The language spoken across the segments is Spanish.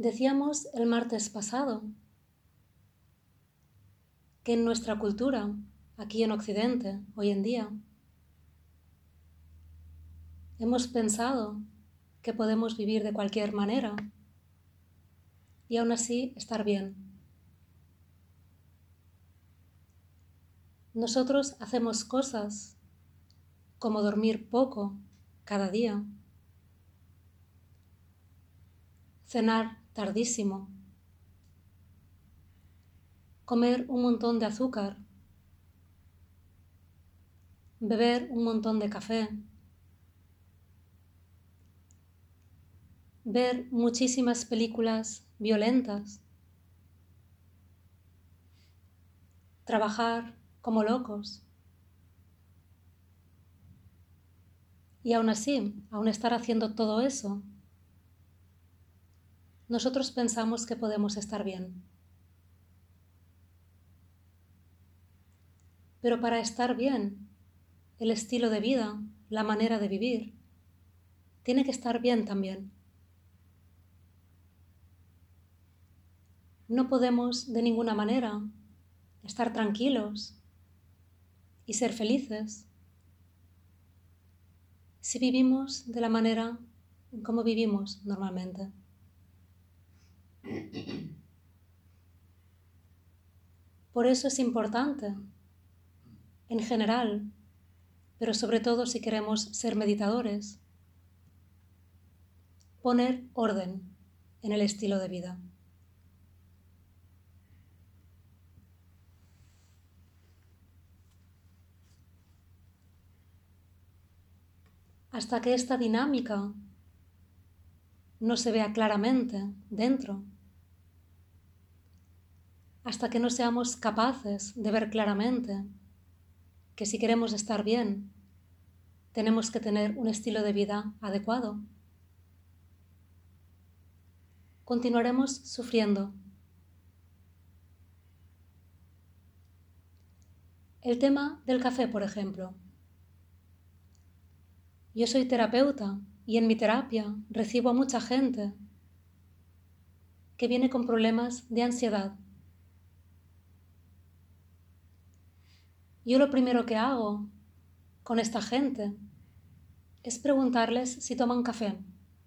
Decíamos el martes pasado que en nuestra cultura, aquí en Occidente, hoy en día, hemos pensado que podemos vivir de cualquier manera y aún así estar bien. Nosotros hacemos cosas como dormir poco cada día, cenar tardísimo, comer un montón de azúcar, beber un montón de café, ver muchísimas películas violentas, trabajar como locos. Y aún así, aún estar haciendo todo eso, nosotros pensamos que podemos estar bien. Pero para estar bien, el estilo de vida, la manera de vivir, tiene que estar bien también. No podemos de ninguna manera estar tranquilos y ser felices si vivimos de la manera en como vivimos normalmente. Por eso es importante, en general, pero sobre todo si queremos ser meditadores, poner orden en el estilo de vida. Hasta que esta dinámica no se vea claramente dentro, hasta que no seamos capaces de ver claramente que si queremos estar bien, tenemos que tener un estilo de vida adecuado, continuaremos sufriendo. El tema del café, por ejemplo. Yo soy terapeuta y en mi terapia recibo a mucha gente que viene con problemas de ansiedad. Yo lo primero que hago con esta gente es preguntarles si toman café.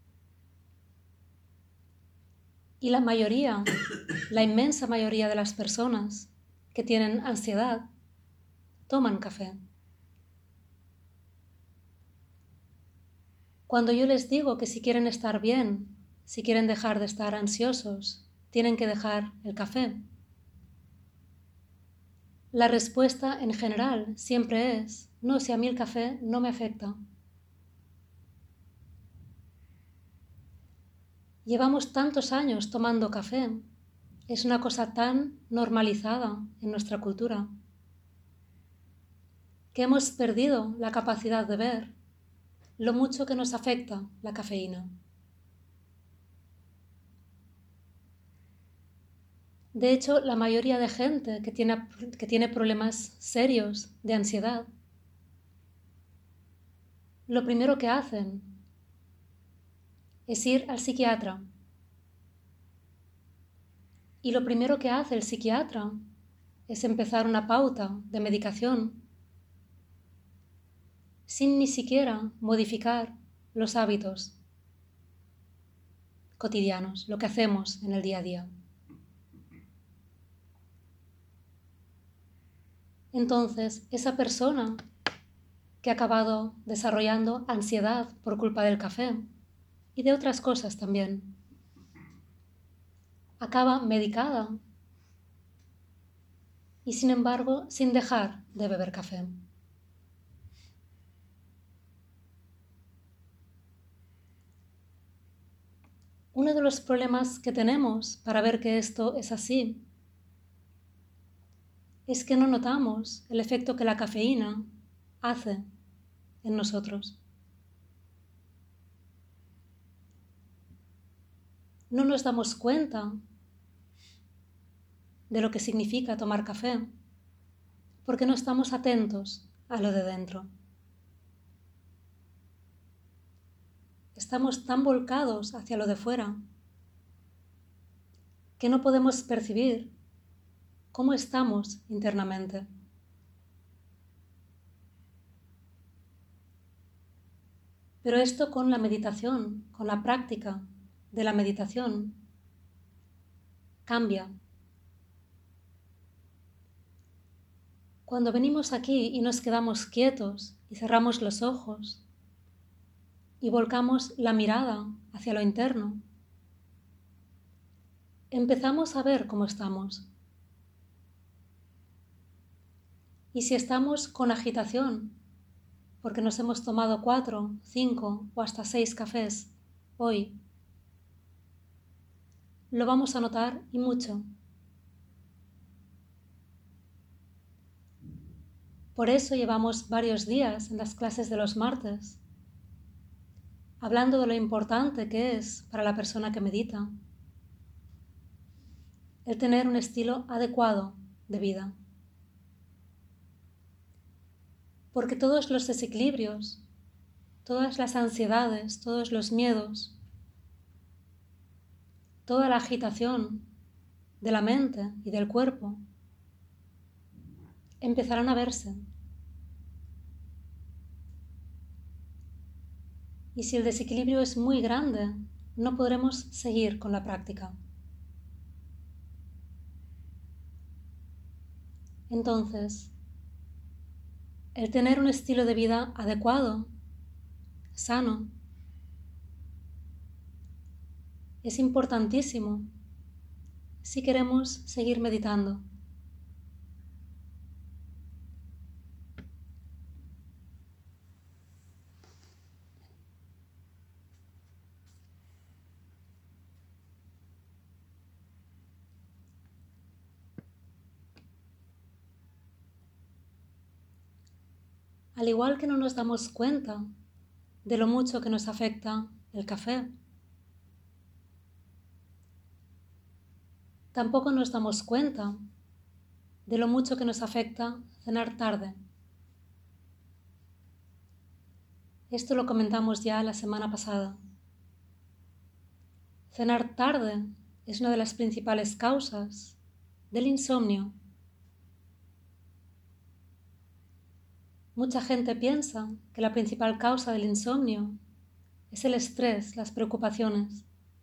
Y la mayoría, la inmensa mayoría de las personas que tienen ansiedad, toman café. Cuando yo les digo que si quieren estar bien, si quieren dejar de estar ansiosos, tienen que dejar el café, la respuesta en general siempre es: no, si a mí el café no me afecta. Llevamos tantos años tomando café, es una cosa tan normalizada en nuestra cultura, que hemos perdido la capacidad de ver lo mucho que nos afecta la cafeína. De hecho, la mayoría de gente que tiene problemas serios de ansiedad, lo primero que hacen es ir al psiquiatra. Y lo primero que hace el psiquiatra es empezar una pauta de medicación sin ni siquiera modificar los hábitos cotidianos, lo que hacemos en el día a día. Entonces, esa persona que ha acabado desarrollando ansiedad por culpa del café y de otras cosas también, acaba medicada y sin embargo sin dejar de beber café. Uno de los problemas que tenemos para ver que esto es así es que no notamos el efecto que la cafeína hace en nosotros. No nos damos cuenta de lo que significa tomar café porque no estamos atentos a lo de dentro. Estamos tan volcados hacia lo de fuera que no podemos percibir cómo estamos internamente. Pero esto con la meditación, con la práctica de la meditación, cambia. Cuando venimos aquí y nos quedamos quietos y cerramos los ojos y volcamos la mirada hacia lo interno, empezamos a ver cómo estamos. Y si estamos con agitación, porque nos hemos tomado 4, 5 o hasta 6 cafés hoy, lo vamos a notar y mucho. Por eso llevamos varios días en las clases de los martes, hablando de lo importante que es para la persona que medita el tener un estilo adecuado de vida. Porque todos los desequilibrios, todas las ansiedades, todos los miedos, toda la agitación de la mente y del cuerpo empezarán a verse. Y si el desequilibrio es muy grande, no podremos seguir con la práctica. Entonces, el tener un estilo de vida adecuado, sano, es importantísimo si queremos seguir meditando. Al igual que no nos damos cuenta de lo mucho que nos afecta el café, tampoco nos damos cuenta de lo mucho que nos afecta cenar tarde. Esto lo comentamos ya la semana pasada. Cenar tarde es una de las principales causas del insomnio. Mucha gente piensa que la principal causa del insomnio es el estrés, las preocupaciones.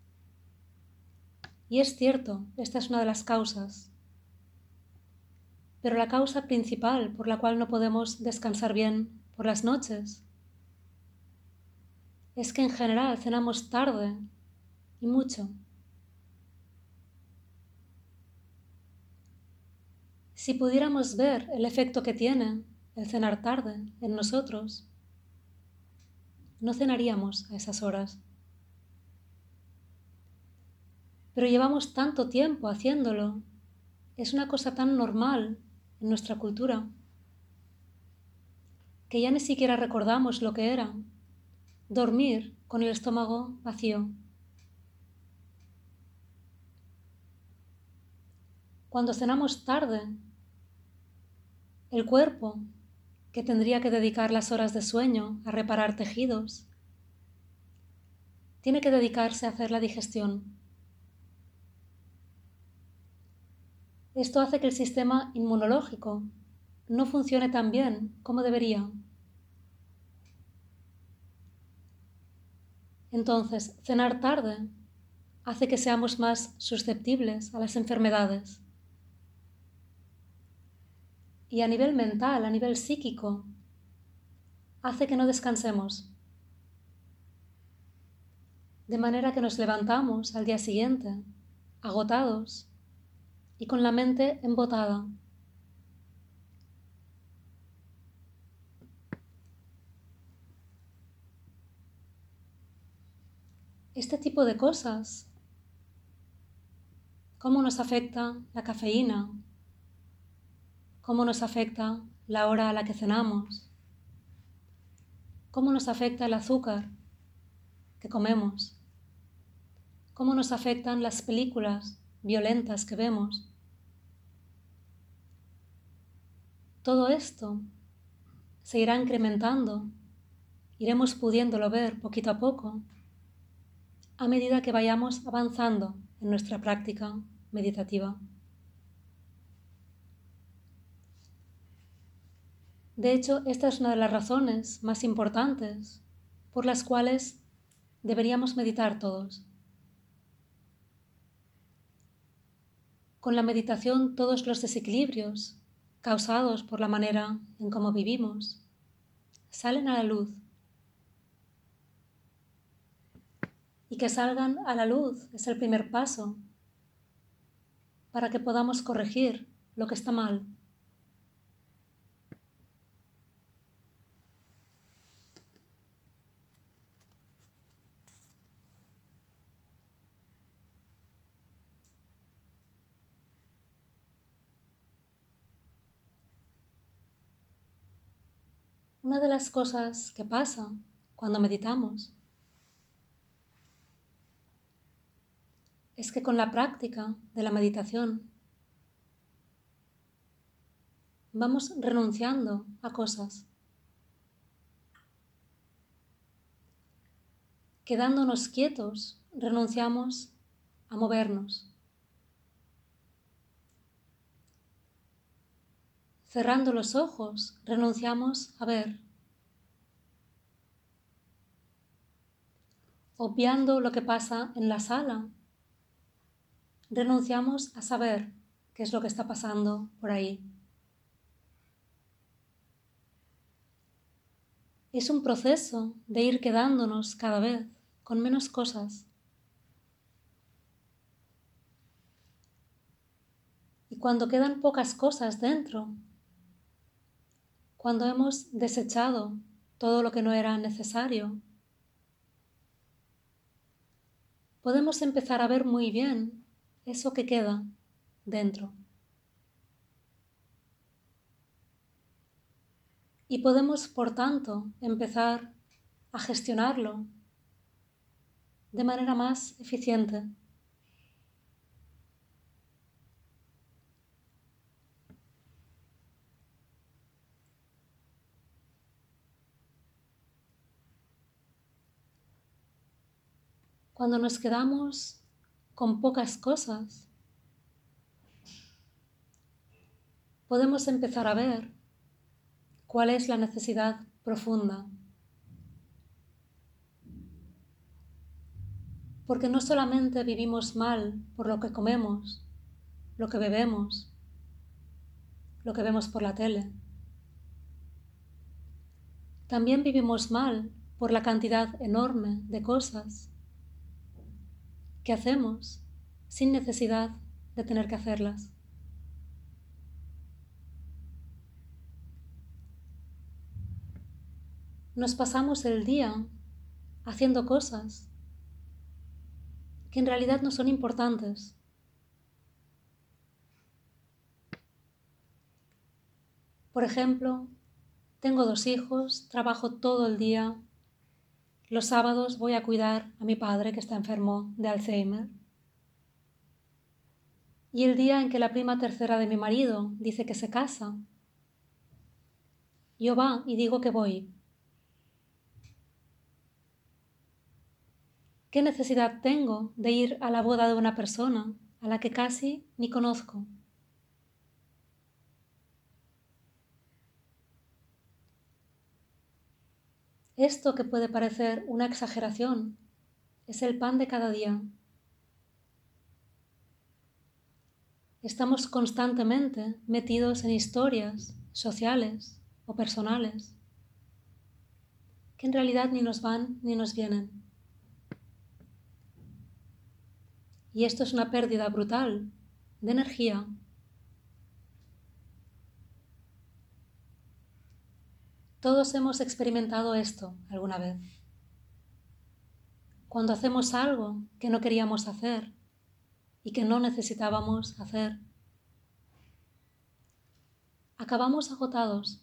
Y es cierto, esta es una de las causas. Pero la causa principal por la cual no podemos descansar bien por las noches es que en general cenamos tarde y mucho. Si pudiéramos ver el efecto que tiene el cenar tarde en nosotros, no cenaríamos a esas horas. Pero llevamos tanto tiempo haciéndolo, es una cosa tan normal en nuestra cultura, que ya ni siquiera recordamos lo que era dormir con el estómago vacío. Cuando cenamos tarde, el cuerpo, que tendría que dedicar las horas de sueño a reparar tejidos, tiene que dedicarse a hacer la digestión. Esto hace que el sistema inmunológico no funcione tan bien como debería. Entonces, cenar tarde hace que seamos más susceptibles a las enfermedades. Y a nivel mental, a nivel psíquico, hace que no descansemos. De manera que nos levantamos al día siguiente, agotados y con la mente embotada. Este tipo de cosas, cómo nos afecta la cafeína, cómo nos afecta la hora a la que cenamos, cómo nos afecta el azúcar que comemos, cómo nos afectan las películas violentas que vemos. Todo esto se irá incrementando, iremos pudiéndolo ver poquito a poco a medida que vayamos avanzando en nuestra práctica meditativa. De hecho, esta es una de las razones más importantes por las cuales deberíamos meditar todos. Con la meditación, todos los desequilibrios causados por la manera en cómo vivimos salen a la luz. Y que salgan a la luz es el primer paso para que podamos corregir lo que está mal. Una de las cosas que pasa cuando meditamos es que con la práctica de la meditación vamos renunciando a cosas. Quedándonos quietos, renunciamos a movernos. Cerrando los ojos, renunciamos a ver. Obviando lo que pasa en la sala, renunciamos a saber qué es lo que está pasando por ahí. Es un proceso de ir quedándonos cada vez con menos cosas. Y cuando quedan pocas cosas dentro, cuando hemos desechado todo lo que no era necesario, podemos empezar a ver muy bien eso que queda dentro. Y podemos, por tanto, empezar a gestionarlo de manera más eficiente. Cuando nos quedamos con pocas cosas, podemos empezar a ver cuál es la necesidad profunda. Porque no solamente vivimos mal por lo que comemos, lo que bebemos, lo que vemos por la tele. También vivimos mal por la cantidad enorme de cosas que hacemos sin necesidad de tener que hacerlas. Nos pasamos el día haciendo cosas que en realidad no son importantes. Por ejemplo, tengo 2 hijos, trabajo todo el día. Los sábados voy a cuidar a mi padre que está enfermo de Alzheimer. Y el día en que la prima tercera de mi marido dice que se casa, yo va y digo que voy. ¿Qué necesidad tengo de ir a la boda de una persona a la que casi ni conozco? Esto que puede parecer una exageración es el pan de cada día. Estamos constantemente metidos en historias sociales o personales que en realidad ni nos van ni nos vienen. Y esto es una pérdida brutal de energía. Todos hemos experimentado esto alguna vez. Cuando hacemos algo que no queríamos hacer y que no necesitábamos hacer, acabamos agotados.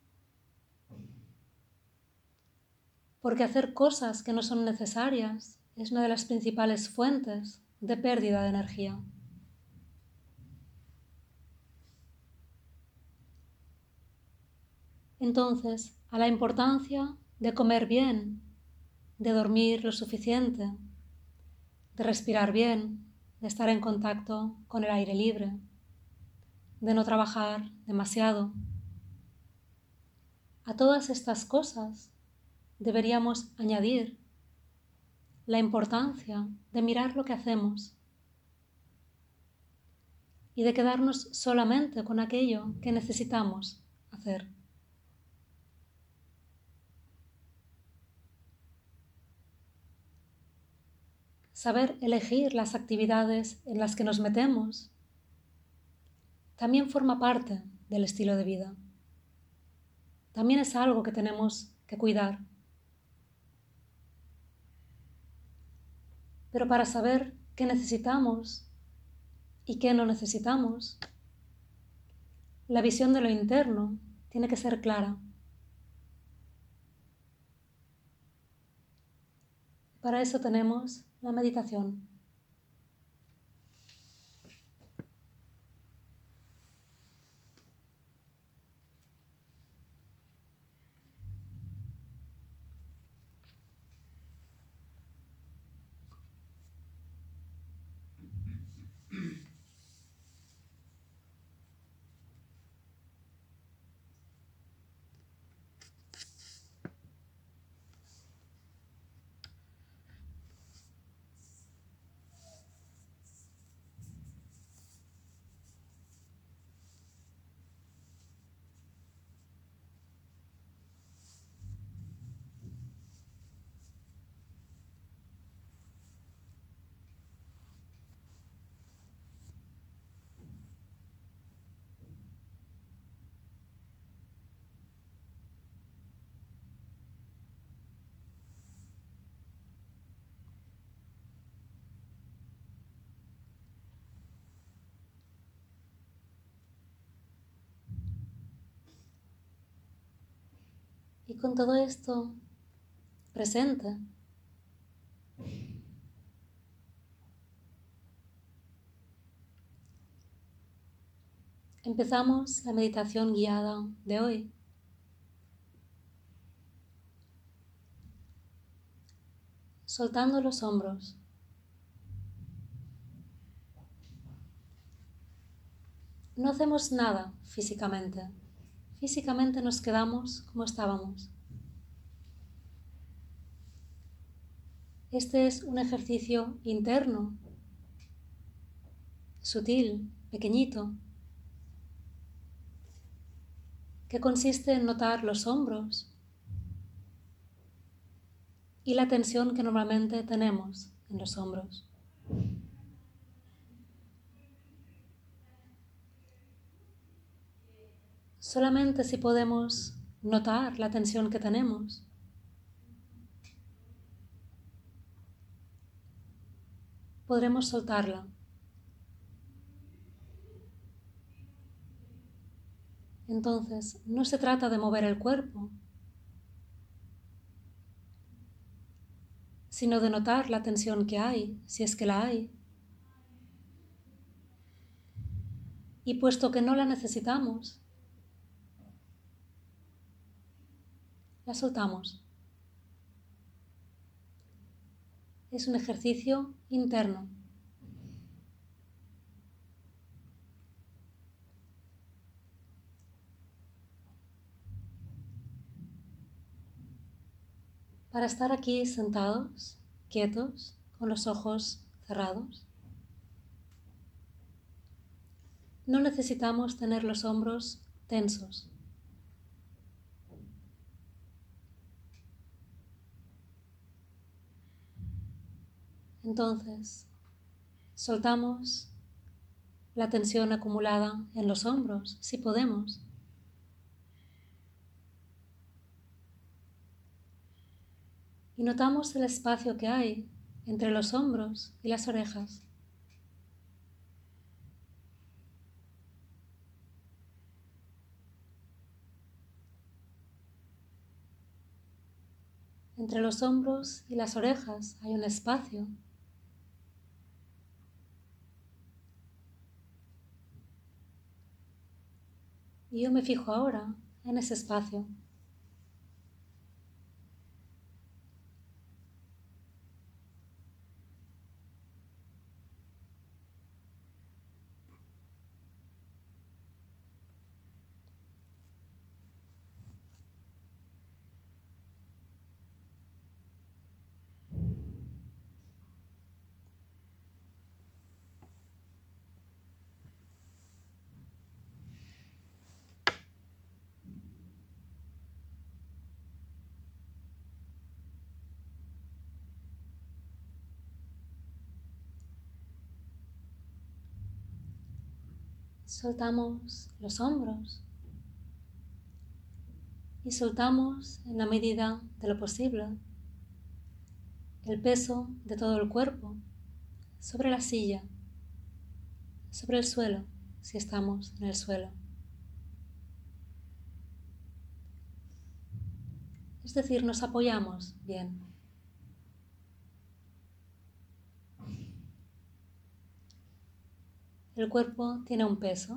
Porque hacer cosas que no son necesarias es una de las principales fuentes de pérdida de energía. Entonces, a la importancia de comer bien, de dormir lo suficiente, de respirar bien, de estar en contacto con el aire libre, de no trabajar demasiado. A todas estas cosas deberíamos añadir la importancia de mirar lo que hacemos y de quedarnos solamente con aquello que necesitamos hacer. Saber elegir las actividades en las que nos metemos también forma parte del estilo de vida. También es algo que tenemos que cuidar. Pero para saber qué necesitamos y qué no necesitamos, la visión de lo interno tiene que ser clara. Para eso tenemos la meditación. Y con todo esto presente, empezamos la meditación guiada de hoy. Soltando los hombros. No hacemos nada físicamente. Físicamente nos quedamos como estábamos. Este es un ejercicio interno, sutil, pequeñito, que consiste en notar los hombros y la tensión que normalmente tenemos en los hombros. Solamente si podemos notar la tensión que tenemos, podremos soltarla. Entonces, no se trata de mover el cuerpo, sino de notar la tensión que hay, si es que la hay. Y puesto que no la necesitamos, la soltamos. Es un ejercicio interno. Para estar aquí sentados, quietos, con los ojos cerrados, no necesitamos tener los hombros tensos. Entonces, soltamos la tensión acumulada en los hombros, si podemos. Y notamos el espacio que hay entre los hombros y las orejas. Entre los hombros y las orejas hay un espacio. Y yo me fijo ahora en ese espacio. Soltamos los hombros y soltamos en la medida de lo posible el peso de todo el cuerpo sobre la silla, sobre el suelo, si estamos en el suelo. Es decir, nos apoyamos bien. El cuerpo tiene un peso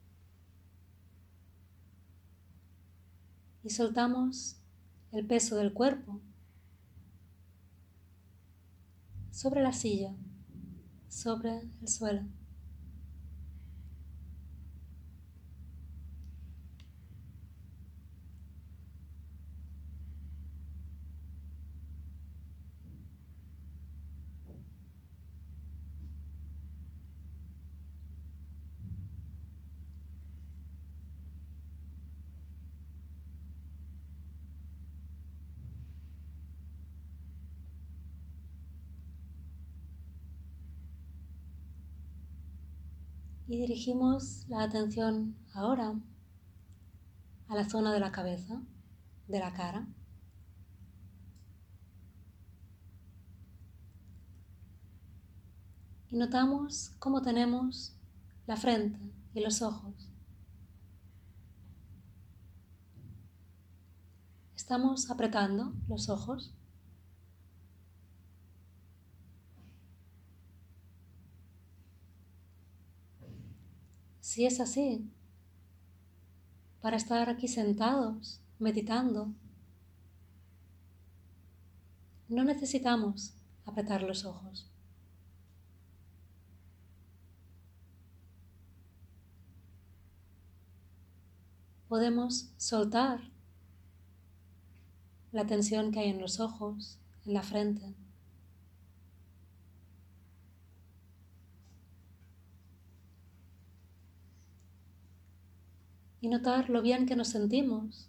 y soltamos el peso del cuerpo sobre la silla, sobre el suelo. Y dirigimos la atención ahora a la zona de la cabeza, de la cara. Y notamos cómo tenemos la frente y los ojos. Estamos apretando los ojos. Si es así, para estar aquí sentados, meditando, no necesitamos apretar los ojos. Podemos soltar la tensión que hay en los ojos, en la frente. Y notar lo bien que nos sentimos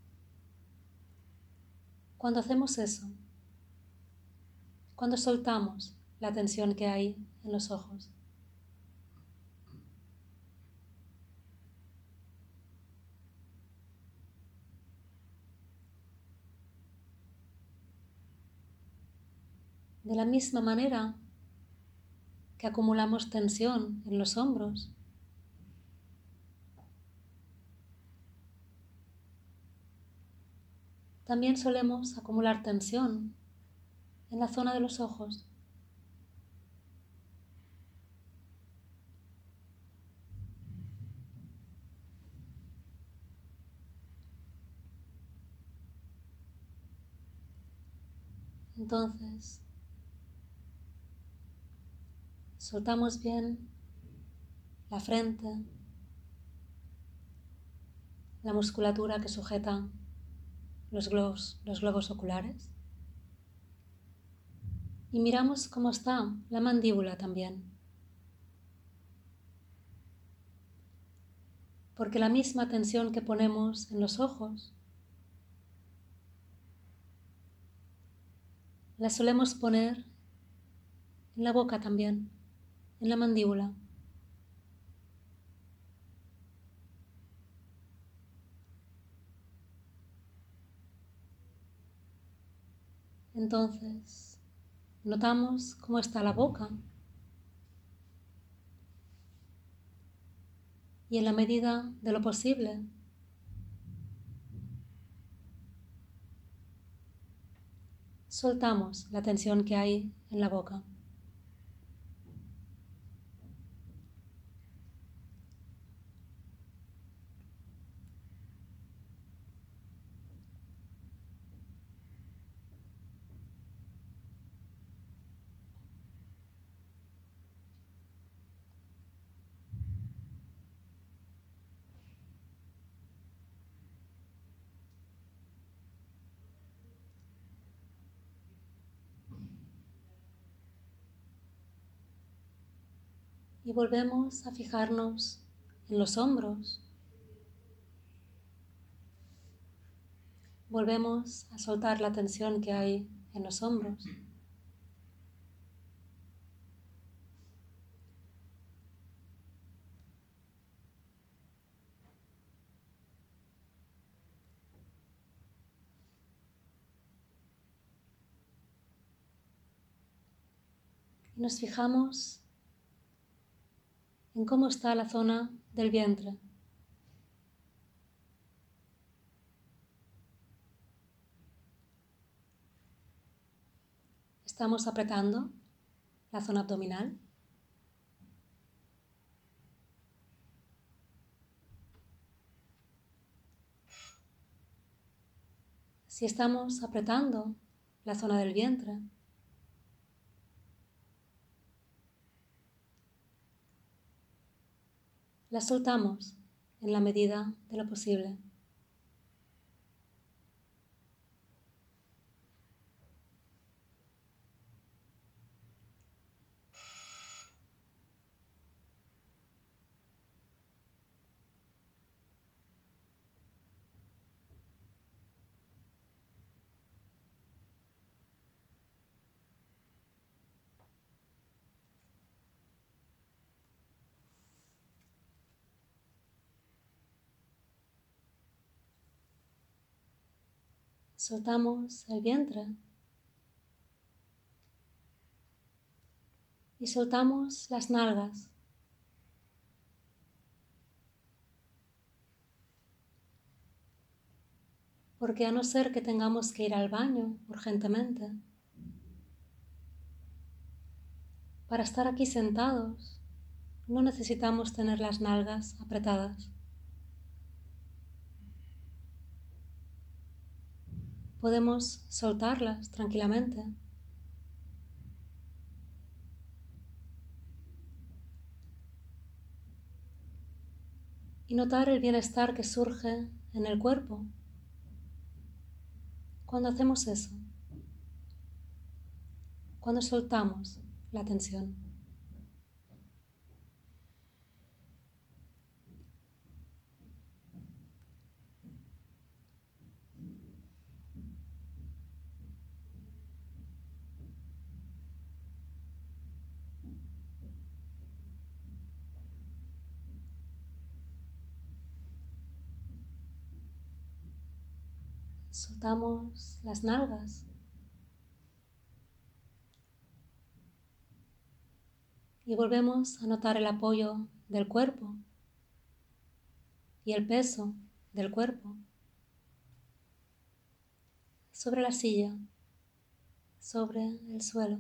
cuando hacemos eso, cuando soltamos la tensión que hay en los ojos. De la misma manera que acumulamos tensión en los hombros, también solemos acumular tensión en la zona de los ojos. Entonces, soltamos bien la frente, la musculatura que sujeta los globos oculares. Y miramos cómo está la mandíbula también. Porque la misma tensión que ponemos en los ojos la solemos poner en la boca también, en la mandíbula. Entonces, notamos cómo está la boca y en la medida de lo posible soltamos la tensión que hay en la boca. Y volvemos a fijarnos en los hombros. Volvemos a soltar la tensión que hay en los hombros. Y nos fijamos en cómo está la zona del vientre. Estamos apretando la zona abdominal. Si estamos apretando la zona del vientre, la soltamos en la medida de lo posible. Soltamos el vientre y soltamos las nalgas. Porque a no ser que tengamos que ir al baño urgentemente, para estar aquí sentados no necesitamos tener las nalgas apretadas. Podemos soltarlas tranquilamente. Y notar el bienestar que surge en el cuerpo cuando hacemos eso, cuando soltamos la tensión. Soltamos las nalgas y volvemos a notar el apoyo del cuerpo y el peso del cuerpo sobre la silla, sobre el suelo.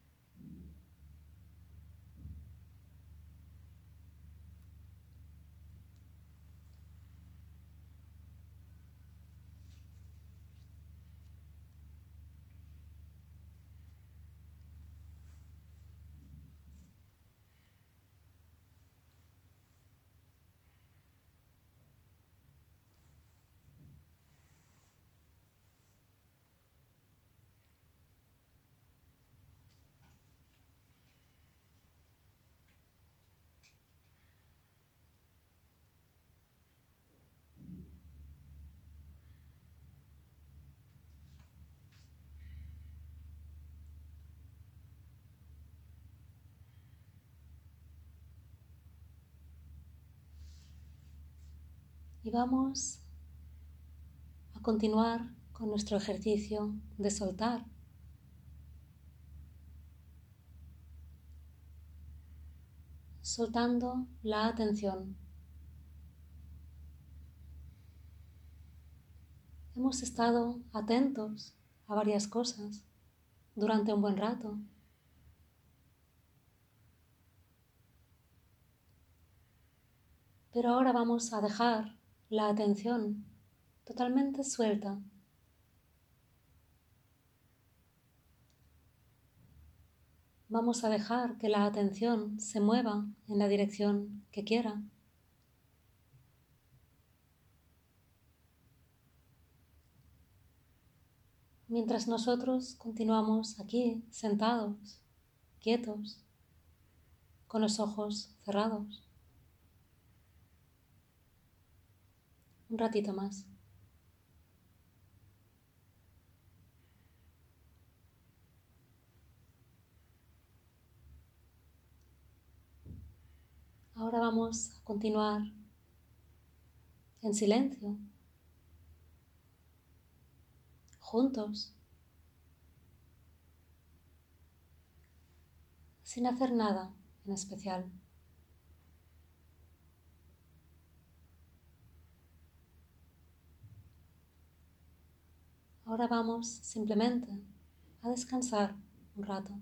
Y vamos a continuar con nuestro ejercicio de soltar. Soltando la atención. Hemos estado atentos a varias cosas durante un buen rato. Pero ahora vamos a dejar la atención totalmente suelta. Vamos a dejar que la atención se mueva en la dirección que quiera. Mientras nosotros continuamos aquí, sentados, quietos, con los ojos cerrados. Un ratito más. Ahora vamos a continuar en silencio, juntos, sin hacer nada en especial. Ahora vamos simplemente a descansar un rato.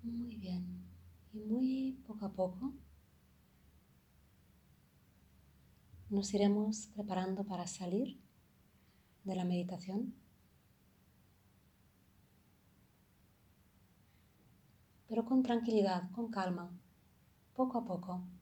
Muy bien. Y muy poco a poco nos iremos preparando para salir de la meditación. Pero con tranquilidad, con calma, poco a poco.